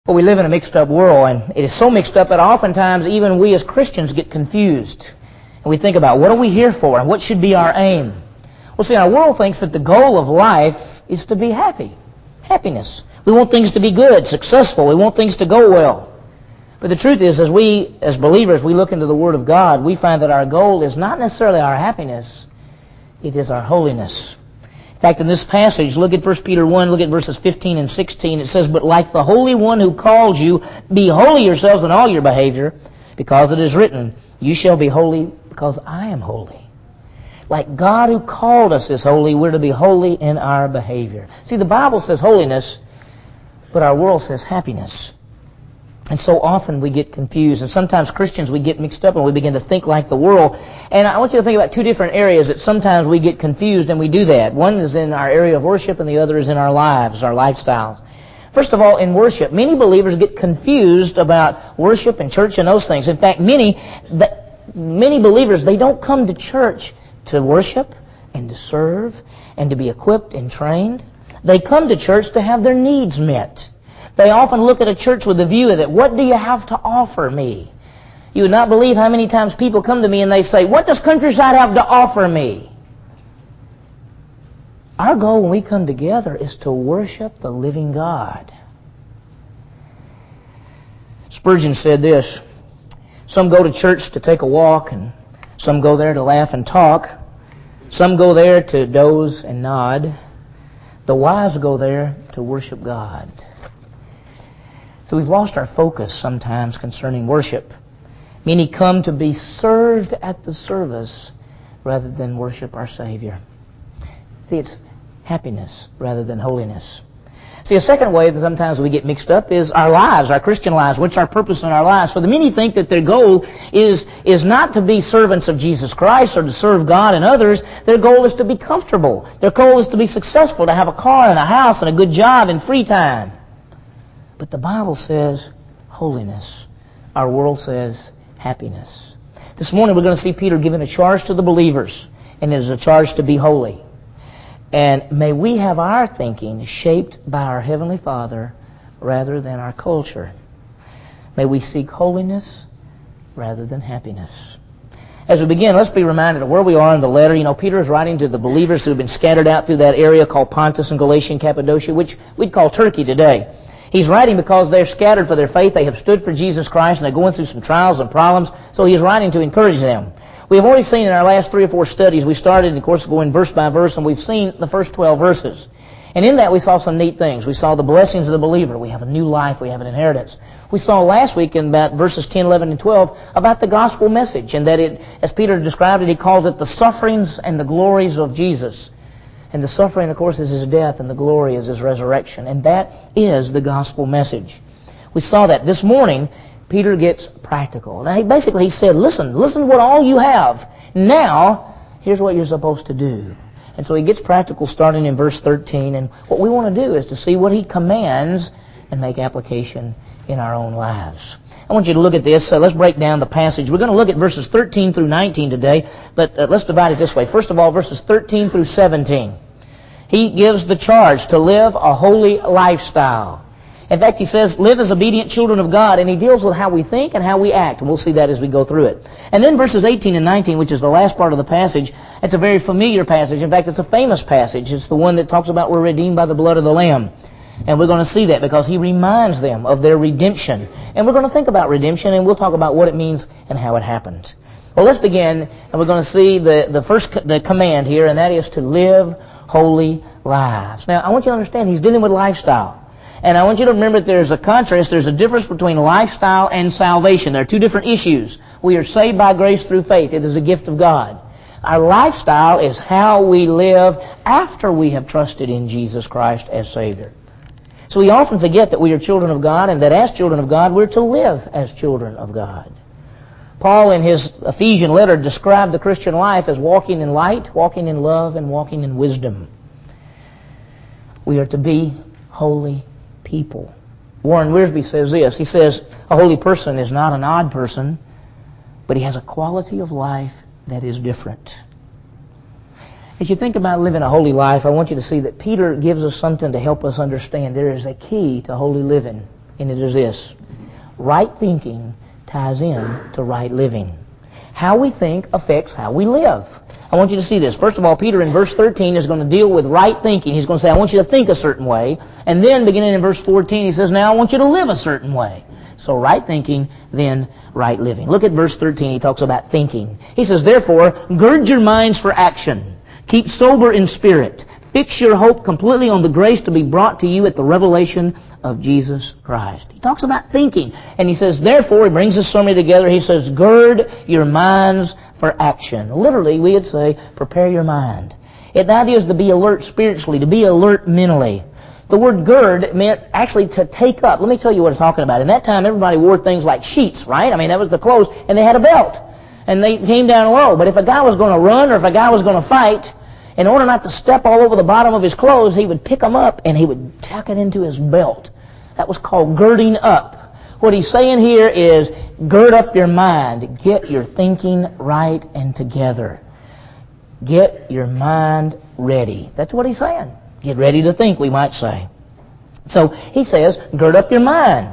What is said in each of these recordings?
Well, we live in a mixed up world, and it is so mixed up that oftentimes even we as Christians get confused. And we think about, what are we here for, and what should be our aim? Well, see, our world thinks that the goal of life is to be happy. Happiness. We want things to be good, successful. We want things to go well. But the truth is, as we, as believers, we look into the Word of God, we find that our goal is not necessarily our happiness, it is our holiness. In fact, in this passage, look at 1 Peter 1, look at verses 15 and 16. It says, "But like the Holy One who called you, be holy yourselves in all your behavior, because it is written, you shall be holy because I am holy." Like God who called us is holy, we're to be holy in our behavior. See, the Bible says holiness, but our world says happiness. And so often we get confused. And sometimes Christians, we get mixed up and we begin to think like the world. And I want you to think about two different areas that sometimes we get confused, and we do that. One is in our area of worship, and the other is in our lives, our lifestyles. First of all, in worship, many believers get confused about worship and church and those things. In fact, many believers, they don't come to church to worship and to serve and to be equipped and trained. They come to church to have their needs met. They often look at a church with the view that, what do you have to offer me? You would not believe how many times people come to me and they say, what does Countryside have to offer me? Our goal when we come together is to worship the living God. Spurgeon said this, "Some go to church to take a walk, and some go there to laugh and talk. Some go there to doze and nod. The wise go there to worship God." So we've lost our focus sometimes concerning worship. Many come to be served at the service rather than worship our Savior. See, it's happiness rather than holiness. See, a second way that sometimes we get mixed up is our lives, our Christian lives. What's our purpose in our lives? For the many think that their goal is not to be servants of Jesus Christ or to serve God and others. Their goal is to be comfortable. Their goal is to be successful, to have a car and a house and a good job and free time. But the Bible says holiness. Our world says happiness. This morning we're going to see Peter giving a charge to the believers, and it is a charge to be holy. And may we have our thinking shaped by our Heavenly Father rather than our culture. May we seek holiness rather than happiness. As we begin, let's be reminded of where we are in the letter. You know, Peter is writing to the believers who have been scattered out through that area called Pontus and Galatia and Cappadocia, which we'd call Turkey today. He's writing because they're scattered for their faith. They have stood for Jesus Christ, and they're going through some trials and problems. So he's writing to encourage them. We have already seen in our last 3 or 4 studies, we started, of course, going verse by verse, and we've seen the first 12 verses. And in that we saw some neat things. We saw the blessings of the believer. We have a new life. We have an inheritance. We saw last week in about verses 10, 11, and 12 about the gospel message, and that it, as Peter described it, he calls it the sufferings and the glories of Jesus. And the suffering, of course, is His death, and the glory is His resurrection. And that is the gospel message. We saw that. This morning, Peter gets practical. Now, he said, listen to what all you have. Now, here's what you're supposed to do. And so he gets practical starting in verse 13. And what we want to do is to see what he commands and make application in our own lives. I want you to look at this. Let's break down the passage. We're going to look at verses 13 through 19 today, but let's divide it this way. First of all, verses 13 through 17. He gives the charge to live a holy lifestyle. In fact, he says, live as obedient children of God, and he deals with how we think and how we act. And we'll see that as we go through it. And then verses 18 and 19, which is the last part of the passage, it's a very familiar passage. In fact, it's a famous passage. It's the one that talks about we're redeemed by the blood of the Lamb. And we're going to see that because he reminds them of their redemption. And we're going to think about redemption, and we'll talk about what it means and how it happened. Well, let's begin, and we're going to see the command here, and that is to live holy lives. Now, I want you to understand he's dealing with lifestyle. And I want you to remember that there's a contrast, there's a difference between lifestyle and salvation. There are two different issues. We are saved by grace through faith. It is a gift of God. Our lifestyle is how we live after we have trusted in Jesus Christ as Savior. So we often forget that we are children of God, and that as children of God, we're to live as children of God. Paul, in his Ephesian letter, described the Christian life as walking in light, walking in love, and walking in wisdom. We are to be holy people. Warren Wiersbe says this. He says, a holy person is not an odd person, but he has a quality of life that is different. As you think about living a holy life, I want you to see that Peter gives us something to help us understand there is a key to holy living and it is this. Right thinking ties in to right living. How we think affects how we live. I want you to see this. First of all, Peter in verse 13 is going to deal with right thinking. He's going to say, I want you to think a certain way. And then beginning in verse 14, he says, now I want you to live a certain way. So right thinking, then right living. Look at verse 13. He talks about thinking. He says, therefore, gird your minds for action. Keep sober in spirit. Fix your hope completely on the grace to be brought to you at the revelation of Jesus Christ. He talks about thinking. And he says, therefore, he brings this summary together. He says, gird your minds for action. Literally, we would say, prepare your mind. The idea is to be alert spiritually, to be alert mentally. The word gird meant actually to take up. Let me tell you what I'm talking about. In that time, everybody wore things like sheets, right? I mean, that was the clothes, and they had a belt. And they came down low. But if a guy was going to run or if a guy was going to fight, in order not to step all over the bottom of his clothes, he would pick them up and he would tuck it into his belt. That was called girding up. What he's saying here is, gird up your mind. Get your thinking right and together. Get your mind ready. That's what he's saying. Get ready to think, we might say. So he says, gird up your mind.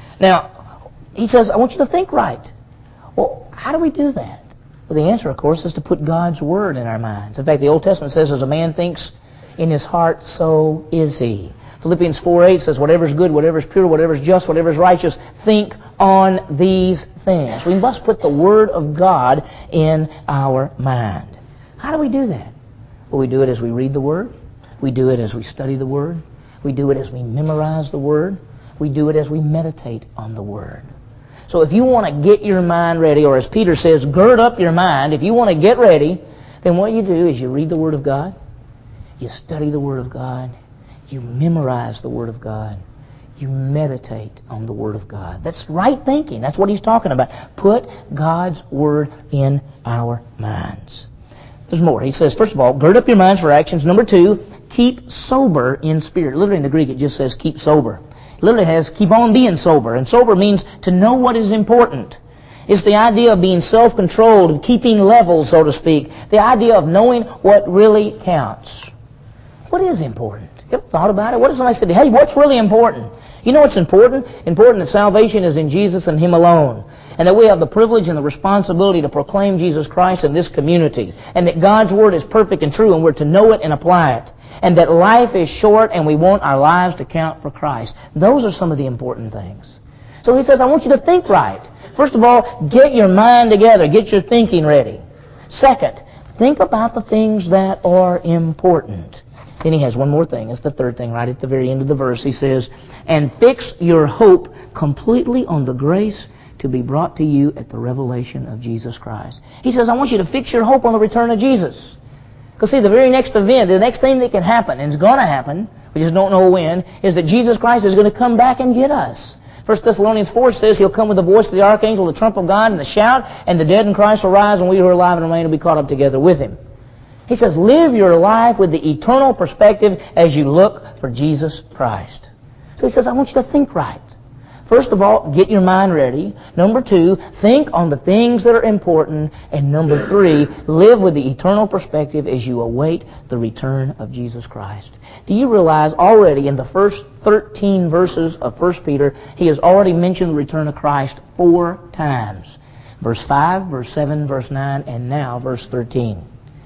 Now, he says, I want you to think right. Well, how do we do that? Well, the answer, of course, is to put God's Word in our minds. In fact, the Old Testament says, as a man thinks in his heart, so is he. Philippians 4:8 says, whatever is good, whatever is pure, whatever is just, whatever is righteous, think on these things. We must put the Word of God in our mind. How do we do that? Well, we do it as we read the Word. We do it as we study the Word. We do it as we memorize the Word. We do it as we meditate on the Word. So if you want to get your mind ready, or as Peter says, gird up your mind, if you want to get ready, then what you do is you read the Word of God, you study the Word of God, you memorize the Word of God, you meditate on the Word of God. That's right thinking. That's what he's talking about. Put God's Word in our minds. There's more. He says, first of all, gird up your minds for actions. Number 2, keep sober in spirit. Literally in the Greek it just says keep sober. It literally has keep on being sober. And sober means to know what is important. It's the idea of being self-controlled, of keeping level, so to speak. The idea of knowing what really counts. What is important? You ever thought about it? What if somebody said, hey, what's really important? You know what's important? Important that salvation is in Jesus and Him alone. And that we have the privilege and the responsibility to proclaim Jesus Christ in this community. And that God's Word is perfect and true and we're to know it and apply it. And that life is short and we want our lives to count for Christ. Those are some of the important things. So he says, I want you to think right. First of all, get your mind together. Get your thinking ready. Second, think about the things that are important. Then he has one more thing. It's the third thing right at the very end of the verse. He says, and fix your hope completely on the grace to be brought to you at the revelation of Jesus Christ. He says, I want you to fix your hope on the return of Jesus. Because see, the very next event, the next thing that can happen, and it's going to happen, we just don't know when, is that Jesus Christ is going to come back and get us. 1 Thessalonians 4 says He'll come with the voice of the archangel, the trump of God, and the shout, and the dead in Christ will rise, and we who are alive and remain will be caught up together with Him. He says, live your life with the eternal perspective as you look for Jesus Christ. So he says, I want you to think right. First of all, get your mind ready. Number 2, think on the things that are important. And number 3, live with the eternal perspective as you await the return of Jesus Christ. Do you realize already in the first 13 verses of 1 Peter, he has already mentioned the return of Christ 4 times. Verse 5, verse 7, verse 9, and now verse 13.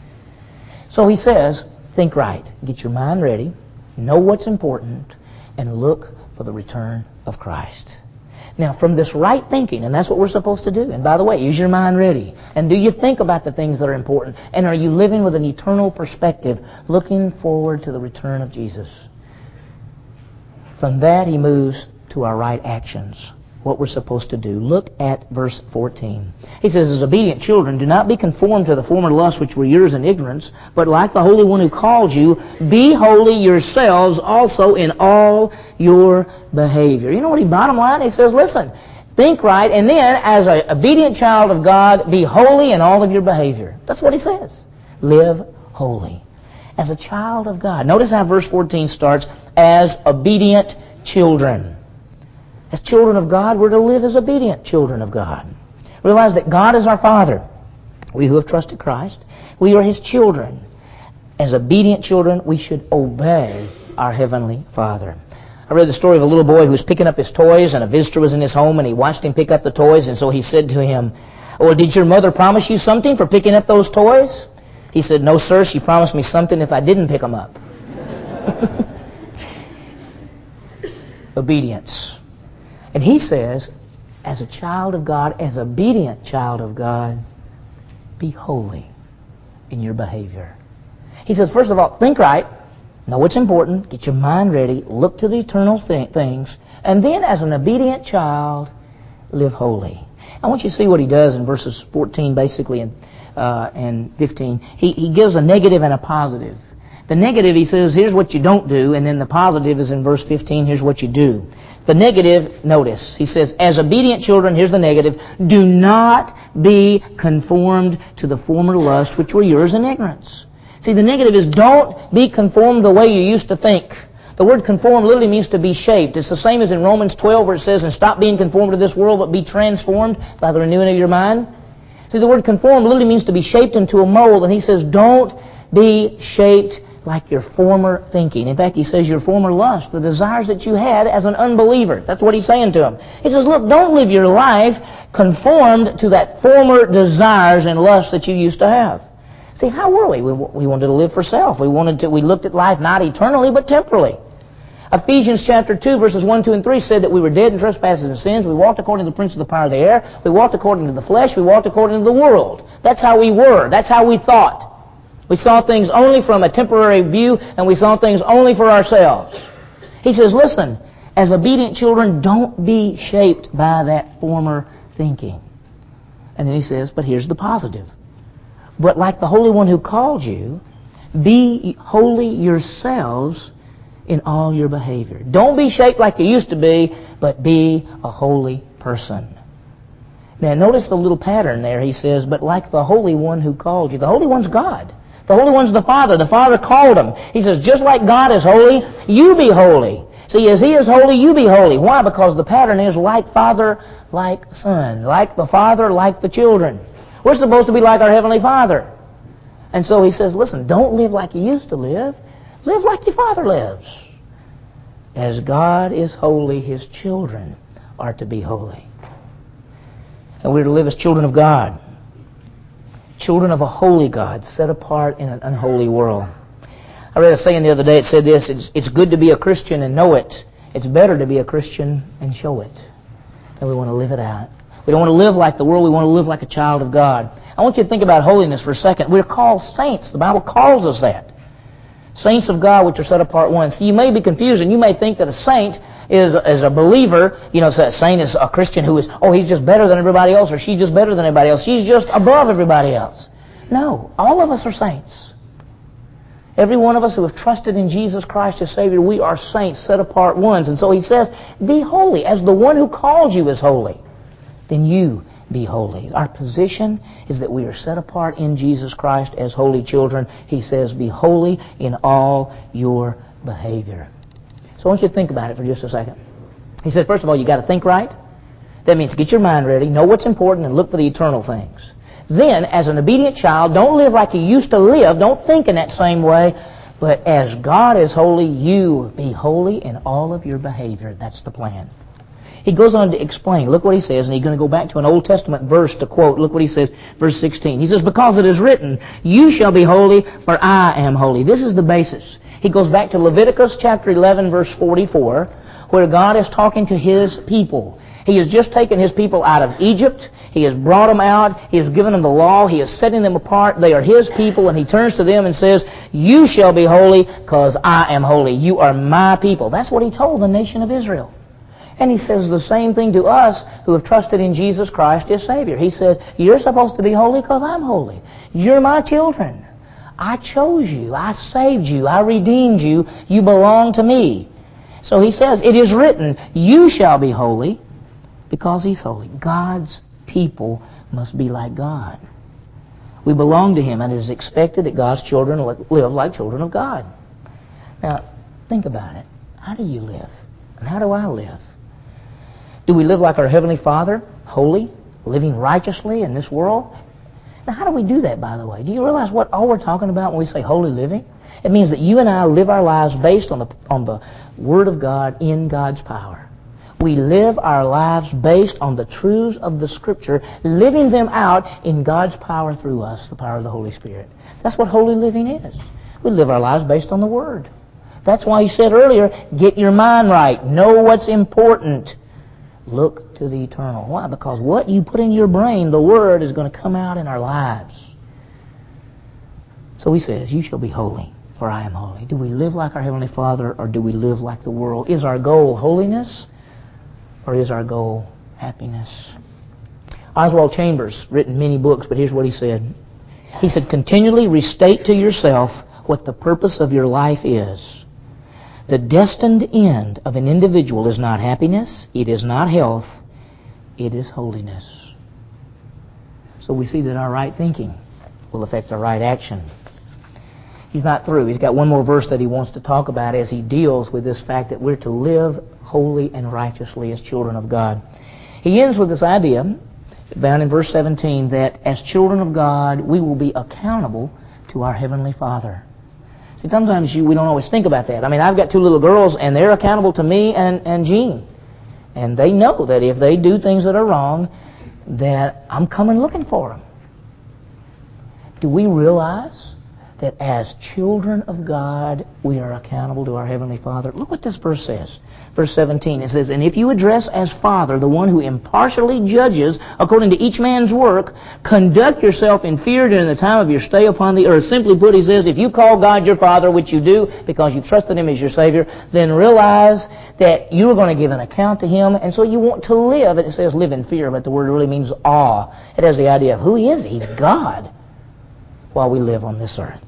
So he says, think right. Get your mind ready. Know what's important. And look for the return of Christ. Now, from this right thinking, and that's what we're supposed to do. And by the way, is your mind ready? And do you think about the things that are important? And are you living with an eternal perspective, looking forward to the return of Jesus? From that, he moves to our right actions, what we're supposed to do. Look at verse 14. He says, as obedient children, do not be conformed to the former lusts which were yours in ignorance, but like the Holy One who called you, be holy yourselves also in all your behavior. You know what bottom line? He says, listen, think right, and then as an obedient child of God, be holy in all of your behavior. That's what he says. Live holy. As a child of God. Notice how verse 14 starts, as obedient children. As children of God, we're to live as obedient children of God. Realize that God is our Father. We who have trusted Christ, we are His children. As obedient children, we should obey our Heavenly Father. I I read the story of a little boy who was picking up his toys, and a visitor was in his home, and he watched him pick up the toys, and so he said to him, "Well, did your mother promise you something for picking up those toys?" He said, "No, sir, she promised me something if I didn't pick them up." Obedience. And he says, as a child of God, as an obedient child of God, be holy in your behavior. He says, first of all, think right, know what's important, get your mind ready, look to the eternal things, and then as an obedient child, live holy. I want you to see what he does in verses 14, basically, and 15. He gives a negative and a positive. The negative, he says, here's what you don't do, and then the positive is in verse 15, here's what you do. The negative, notice, he says, as obedient children, here's the negative, do not be conformed to the former lusts which were yours in ignorance. See, the negative is don't be conformed the way you used to think. The word conform literally means to be shaped. It's the same as in Romans 12 where it says, and stop being conformed to this world, but be transformed by the renewing of your mind. See, the word conform literally means to be shaped into a mold, and he says, don't be shaped like your former thinking. In fact, he says your former lust, the desires that you had as an unbeliever. That's what he's saying to him. He says, look, don't live your life conformed to that former desires and lusts that you used to have. See, how were we? We wanted to live for self. We looked at life not eternally, but temporally. Ephesians chapter 2, verses 1, 2, and 3 said that we were dead in trespasses and sins. We walked according to the prince of the power of the air. We walked according to the flesh. We walked according to the world. That's how we were. That's how we thought. We saw things only from a temporary view, and we saw things only for ourselves. He says, listen, as obedient children, don't be shaped by that former thinking. And then he says, but here's the positive. But like the Holy One who called you, be holy yourselves in all your behavior. Don't be shaped like you used to be, but be a holy person. Now notice the little pattern there. He says, but like the Holy One who called you. The Holy One's God. The Holy One's the Father. The Father called him. He says, just like God is holy, you be holy. See, as He is holy, you be holy. Why? Because the pattern is like Father, like Son. Like the Father, like the children. We're supposed to be like our Heavenly Father. And so He says, listen, don't live like you used to live. Live like your Father lives. As God is holy, His children are to be holy. And we're to live as children of God. Children of a holy God, set apart in an unholy world. I read a saying the other day, it said this, it's good to be a Christian and know it. It's better to be a Christian and show it. And we want to live it out. We don't want to live like the world, we want to live like a child of God. I want you to think about holiness for a second. We're called saints. The Bible calls us that. Saints of God which are set apart ones. So you may be confused and you may think that a saint is a believer, so a saint is a Christian who is, he's just better than everybody else, or she's just better than everybody else. She's just above everybody else. No, all of us are saints. Every one of us who have trusted in Jesus Christ as Savior, we are saints, set apart ones. And so he says, be holy. As the one who called you is holy, then you be holy. Our position is that we are set apart in Jesus Christ as holy children. He says, be holy in all your behavior. So I want you to think about it for just a second. He said, first of all, you got to think right. That means get your mind ready, know what's important, and look for the eternal things. Then, as an obedient child, don't live like you used to live. Don't think in that same way. But as God is holy, you be holy in all of your behavior. That's the plan. He goes on to explain. Look what he says, and he's going to go back to an Old Testament verse to quote. Look what he says, verse 16. He says, because it is written, you shall be holy, for I am holy. This is the basis. He goes back to Leviticus chapter 11, verse 44, where God is talking to His people. He has just taken His people out of Egypt. He has brought them out. He has given them the law. He is setting them apart. They are His people, and He turns to them and says, you shall be holy, because I am holy. You are my people. That's what He told the nation of Israel. And He says the same thing to us who have trusted in Jesus Christ as Savior. He says, you're supposed to be holy because I'm holy. You're my children. I chose you. I saved you. I redeemed you. You belong to me. So He says, it is written, you shall be holy because He's holy. God's people must be like God. We belong to Him, and it is expected that God's children live like children of God. Now, think about it. How do you live? And how do I live? Do we live like our Heavenly Father, holy, living righteously in this world? Now, how do we do that, by the way? Do you realize what all we're talking about when we say holy living? It means that you and I live our lives based on the Word of God in God's power. We live our lives based on the truths of the Scripture, living them out in God's power through us, the power of the Holy Spirit. That's what holy living is. We live our lives based on the Word. That's why he said earlier, get your mind right. Know what's important. Look to the eternal. Why? Because what you put in your brain, the Word, is going to come out in our lives. So he says, you shall be holy, for I am holy. Do we live like our Heavenly Father, or do we live like the world? Is our goal holiness, or is our goal happiness? Oswald Chambers, written many books, but here's what he said. He said, continually restate to yourself what the purpose of your life is. The destined end of an individual is not happiness, it is not health, it is holiness. So we see that our right thinking will affect our right action. He's not through. He's got one more verse that he wants to talk about as he deals with this fact that we're to live holy and righteously as children of God. He ends with this idea, found in verse 17, that as children of God, we will be accountable to our Heavenly Father. See, sometimes we don't always think about that. I mean, I've got two little girls, and they're accountable to me and Jean. And they know that if they do things that are wrong, that I'm coming looking for them. Do we realize that as children of God, we are accountable to our Heavenly Father? Look what this verse says. Verse 17, it says, and if you address as Father the one who impartially judges according to each man's work, conduct yourself in fear during the time of your stay upon the earth. Simply put, he says, if you call God your Father, which you do because you've trusted Him as your Savior, then realize that you're going to give an account to Him, and so you want to live. It says live in fear, but the word really means awe. It has the idea of who He is. He's God while we live on this earth.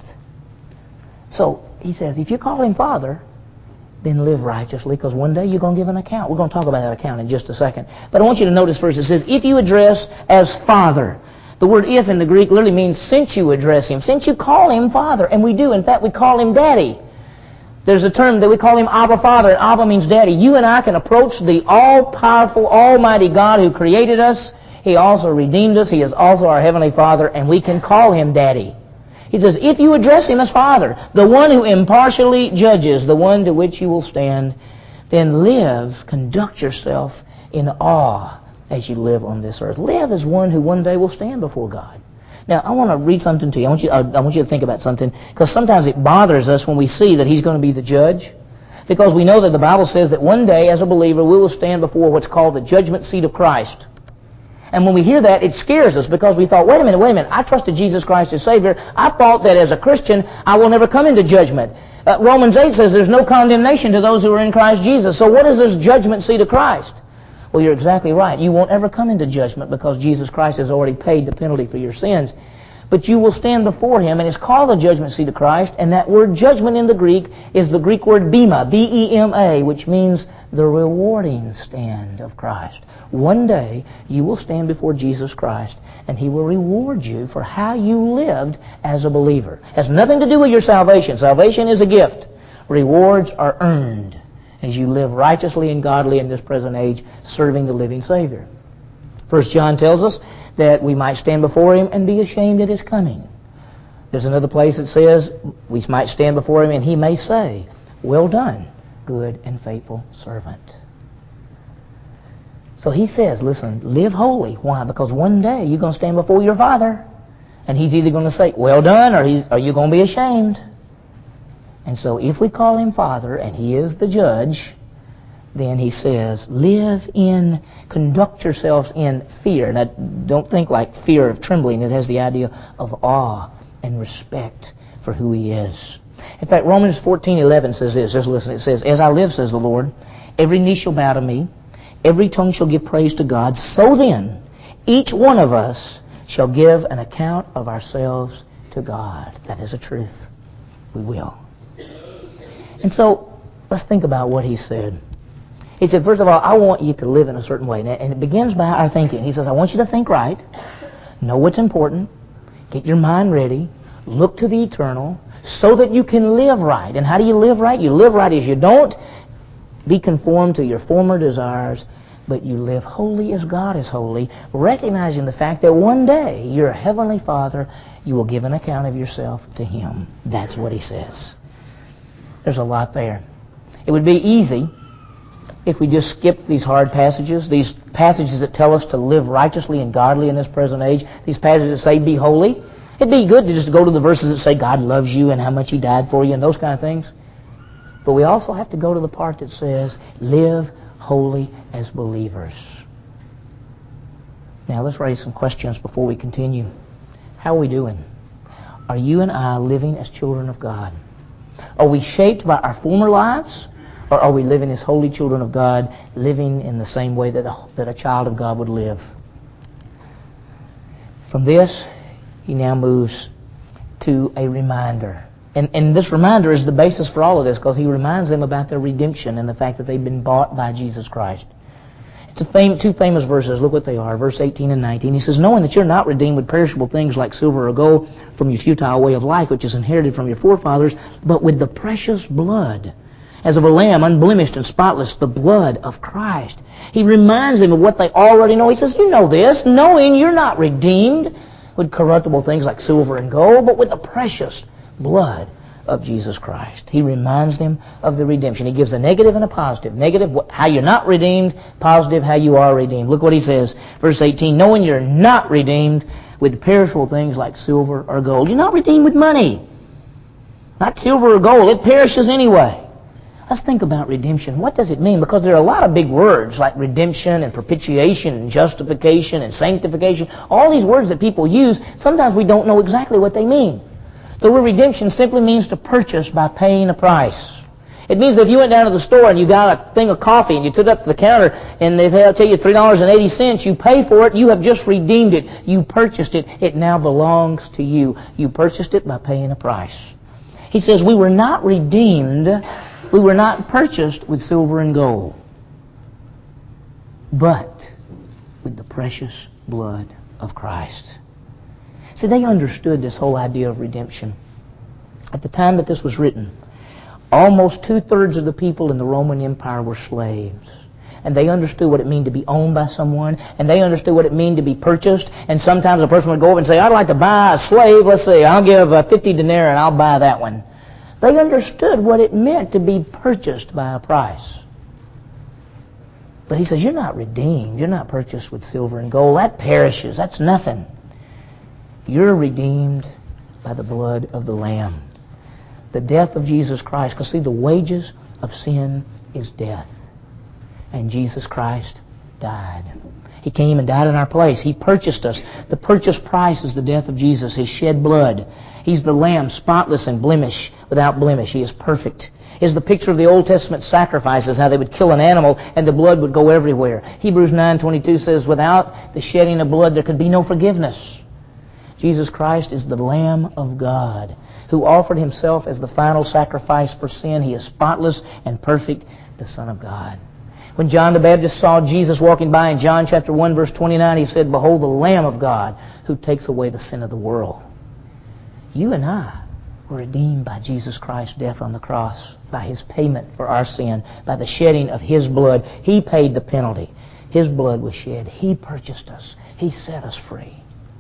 So he says, if you call Him Father, then live righteously, because one day you're going to give an account. We're going to talk about that account in just a second. But I want you to notice first, it says, if you address as Father. The word if in the Greek literally means since you address Him, since you call Him Father. And we do. In fact, we call Him Daddy. There's a term that we call Him Abba Father, and Abba means Daddy. You and I can approach the all-powerful, almighty God who created us. He also redeemed us. He is also our Heavenly Father, and we can call Him Daddy. He says, if you address Him as Father, the one who impartially judges, the one to which you will stand, then live, conduct yourself in awe as you live on this earth. Live as one who one day will stand before God. Now, I want to read something to you. I want you to think about something, because sometimes it bothers us when we see that He's going to be the judge, because we know that the Bible says that one day, as a believer, we will stand before what's called the judgment seat of Christ. And when we hear that, it scares us, because we thought, wait a minute, I trusted Jesus Christ as Savior. I thought that as a Christian, I will never come into judgment. Romans 8 says there's no condemnation to those who are in Christ Jesus. So what is this judgment seat of Christ? Well, you're exactly right. You won't ever come into judgment because Jesus Christ has already paid the penalty for your sins. But you will stand before Him, and it's called the judgment seat of Christ, and that word judgment in the Greek is the Greek word bema, B-E-M-A, which means the rewarding stand of Christ. One day, you will stand before Jesus Christ, and He will reward you for how you lived as a believer. It has nothing to do with your salvation. Salvation is a gift. Rewards are earned as you live righteously and godly in this present age, serving the living Savior. 1 John tells us that we might stand before Him and be ashamed at His coming. There's another place that says we might stand before Him and He may say, well done, good and faithful servant. So He says, listen, live holy. Why? Because one day you're going to stand before your Father, and He's either going to say, well done, or you're going to be ashamed. And so if we call Him Father and He is the judge, then He says, conduct yourselves in fear. Now, don't think like fear of trembling. It has the idea of awe and respect for who He is. In fact, Romans 14:11 says this. Just listen. It says, as I live, says the Lord, every knee shall bow to me, every tongue shall give praise to God. So then, each one of us shall give an account of ourselves to God. That is a truth. We will. And so, let's think about what He said. He said, first of all, I want you to live in a certain way. And it begins by our thinking. He says, I want you to think right, know what's important, get your mind ready, look to the eternal, so that you can live right. And how do you live right? You live right as you don't be conformed to your former desires, but you live holy as God is holy, recognizing the fact that one day your Heavenly Father, you will give an account of yourself to Him. That's what He says. There's a lot there. It would be easy if we just skipped these hard passages, these passages that tell us to live righteously and godly in this present age, these passages that say be holy. It'd be good to just go to the verses that say God loves you and how much He died for you and those kind of things. But we also have to go to the part that says live holy as believers. Now let's raise some questions before we continue. How are we doing? Are you and I living as children of God? Are we shaped by our former lives? Or are we living as holy children of God, living in the same way that a child of God would live? From this, he now moves to a reminder. And this reminder is the basis for all of this, because he reminds them about their redemption and the fact that they've been bought by Jesus Christ. It's two famous verses. Look what they are. Verse 18 and 19. He says, knowing that you're not redeemed with perishable things like silver or gold from your futile way of life, which is inherited from your forefathers, but with the precious blood, as of a lamb, unblemished and spotless, the blood of Christ. He reminds them of what they already know. He says, you know this, knowing you're not redeemed with corruptible things like silver and gold, but with the precious blood of Jesus Christ. He reminds them of the redemption. He gives a negative and a positive. Negative, how you're not redeemed. Positive, how you are redeemed. Look what he says, verse 18, knowing you're not redeemed with perishable things like silver or gold. You're not redeemed with money. Not silver or gold. It perishes anyway. Let's think about redemption. What does it mean? Because there are a lot of big words like redemption and propitiation and justification and sanctification. All these words that people use, sometimes we don't know exactly what they mean. The word redemption simply means to purchase by paying a price. It means that if you went down to the store and you got a thing of coffee and you took it up to the counter and they'll tell you $3.80, you pay for it, you have just redeemed it. You purchased it. It now belongs to you. You purchased it by paying a price. He says we were not redeemed, we were not purchased with silver and gold, but with the precious blood of Christ. See, they understood this whole idea of redemption. At the time that this was written, almost 2/3 of the people in the Roman Empire were slaves. And they understood what it meant to be owned by someone, and they understood what it meant to be purchased. And sometimes a person would go over and say, I'd like to buy a slave. Let's see, I'll give 50 denarii and I'll buy that one. They understood what it meant to be purchased by a price. But he says, you're not redeemed. You're not purchased with silver and gold. That perishes. That's nothing. You're redeemed by the blood of the Lamb. The death of Jesus Christ. Because see, the wages of sin is death. And Jesus Christ died. He came and died in our place. He purchased us. The purchase price is the death of Jesus, His shed blood. He's the Lamb, spotless and without blemish. He is perfect. Is the picture of the Old Testament sacrifices, how they would kill an animal and the blood would go everywhere. Hebrews 9:22 says, without the shedding of blood there could be no forgiveness. Jesus Christ is the Lamb of God who offered Himself as the final sacrifice for sin. He is spotless and perfect, the Son of God. When John the Baptist saw Jesus walking by in John chapter 1 verse 29, he said, behold the Lamb of God who takes away the sin of the world. You and I were redeemed by Jesus Christ's death on the cross, by His payment for our sin, by the shedding of His blood. He paid the penalty. His blood was shed. He purchased us. He set us free.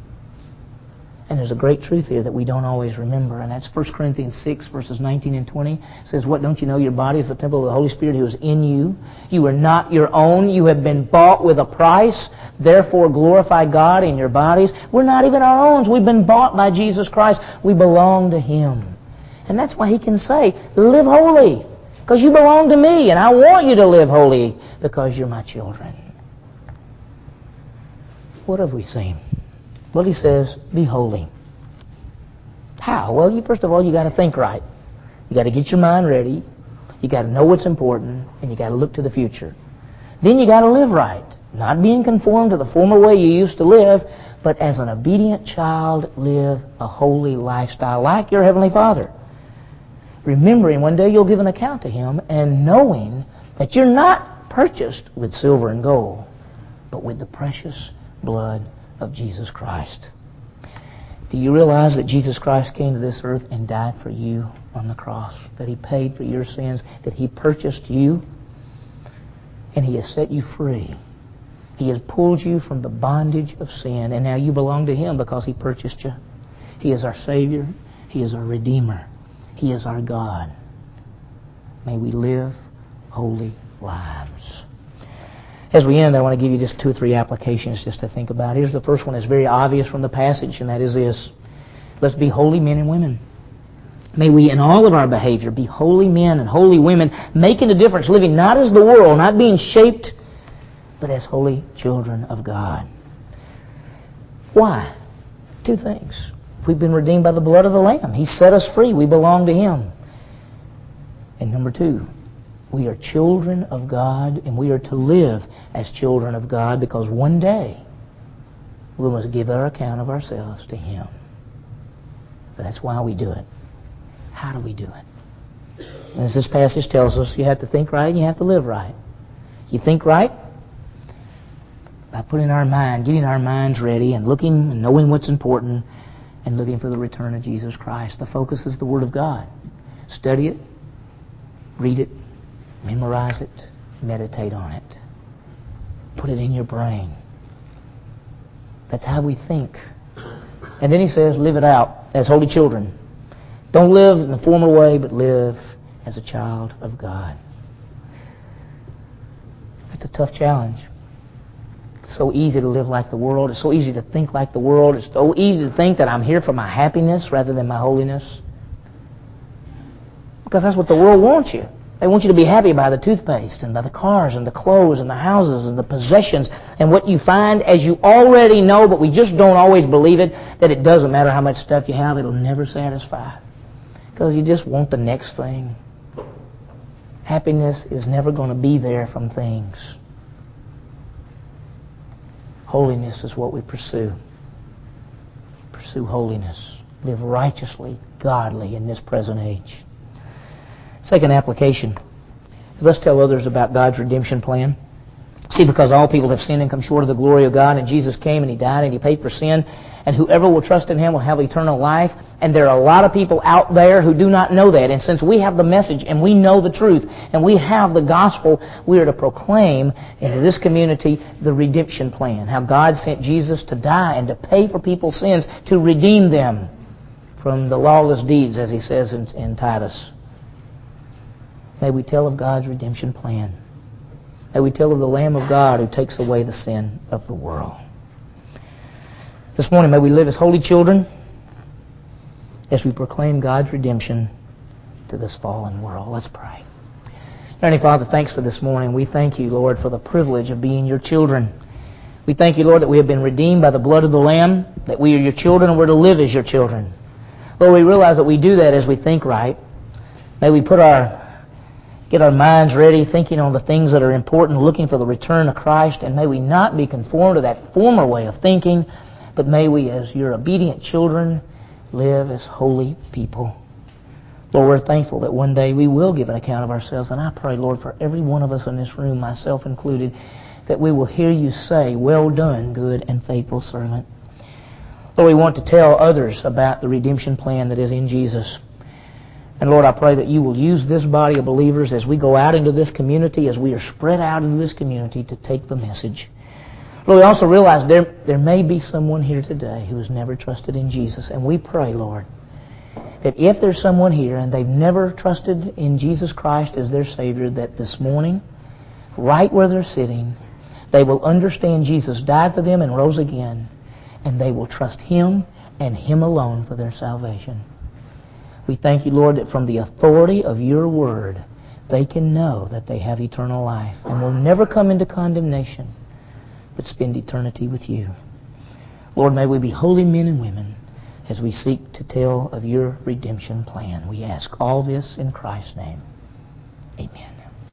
And there's a great truth here that we don't always remember, and that's 1 Corinthians 6, verses 19 and 20. It says, what, don't you know your body is the temple of the Holy Spirit who is in you? You are not your own. You have been bought with a price. Therefore, glorify God in your bodies. We're not even our own. We've been bought by Jesus Christ. We belong to Him. And that's why He can say, live holy, because you belong to me, and I want you to live holy because you're my children. What have we seen? Well, He says, be holy. How? Well, first of all, you got to think right. You got to get your mind ready. You got to know what's important, and you got to look to the future. Then you got to live right. Not being conformed to the former way you used to live, but as an obedient child, live a holy lifestyle like your Heavenly Father. Remembering one day you'll give an account to Him, and knowing that you're not purchased with silver and gold, but with the precious blood of Jesus Christ. Do you realize that Jesus Christ came to this earth and died for you on the cross? That He paid for your sins? That He purchased you? And He has set you free. He has pulled you from the bondage of sin, and now you belong to Him because He purchased you. He is our Savior. He is our Redeemer. He is our God. May we live holy lives. As we end, I want to give you just 2 or 3 applications just to think about. Here's the first one. It's very obvious from the passage, and that is this. Let's be holy men and women. May we, in all of our behavior, be holy men and holy women, making a difference, living not as the world, not being shaped, but as holy children of God. Why? 2 things. We've been redeemed by the blood of the Lamb. He set us free. We belong to Him. And number 2, we are children of God, and we are to live as children of God because one day we must give our account of ourselves to Him. But that's why we do it. How do we do it? And as this passage tells us, you have to think right and you have to live right. You think right by getting our minds ready and looking and knowing what's important and looking for the return of Jesus Christ. The focus is the Word of God. Study it, read it, memorize it, meditate on it. Put it in your brain. That's how we think. And then he says, live it out as holy children. Don't live in the former way, but live as a child of God. It's a tough challenge. It's so easy to live like the world. It's so easy to think like the world. It's so easy to think that I'm here for my happiness rather than my holiness. Because that's what the world wants you. They want you to be happy by the toothpaste and by the cars and the clothes and the houses and the possessions and what you find, as you already know, but we just don't always believe it, that it doesn't matter how much stuff you have, it'll never satisfy. Because you just want the next thing. Happiness is never going to be there from things. Holiness is what we pursue. Pursue holiness. Live righteously, godly in this present age. Second application. Let's tell others about God's redemption plan. See, because all people have sinned and come short of the glory of God, and Jesus came and He died and He paid for sin, and whoever will trust in Him will have eternal life. And there are a lot of people out there who do not know that. And since we have the message and we know the truth and we have the gospel, we are to proclaim into this community the redemption plan. How God sent Jesus to die and to pay for people's sins, to redeem them from the lawless deeds, as he says in Titus. May we tell of God's redemption plan. May we tell of the Lamb of God who takes away the sin of the world. This morning, may we live as holy children as we proclaim God's redemption to this fallen world. Let's pray. Heavenly Father, thanks for this morning. We thank You, Lord, for the privilege of being Your children. We thank You, Lord, that we have been redeemed by the blood of the Lamb, that we are Your children and we're to live as Your children. Lord, we realize that we do that as we think right. May we get our minds ready, thinking on the things that are important, looking for the return of Christ, and may we not be conformed to that former way of thinking, but may we, as Your obedient children, live as holy people. Lord, we're thankful that one day we will give an account of ourselves, and I pray, Lord, for every one of us in this room, myself included, that we will hear You say, well done, good and faithful servant. Lord, we want to tell others about the redemption plan that is in Jesus. And Lord, I pray that You will use this body of believers as we go out into this community, as we are spread out into this community to take the message. Lord, we also realize there may be someone here today who has never trusted in Jesus. And we pray, Lord, that if there's someone here and they've never trusted in Jesus Christ as their Savior, that this morning, right where they're sitting, they will understand Jesus died for them and rose again, and they will trust Him and Him alone for their salvation. We thank You, Lord, that from the authority of Your Word, they can know that they have eternal life and will never come into condemnation, but spend eternity with You. Lord, may we be holy men and women as we seek to tell of Your redemption plan. We ask all this in Christ's name. Amen.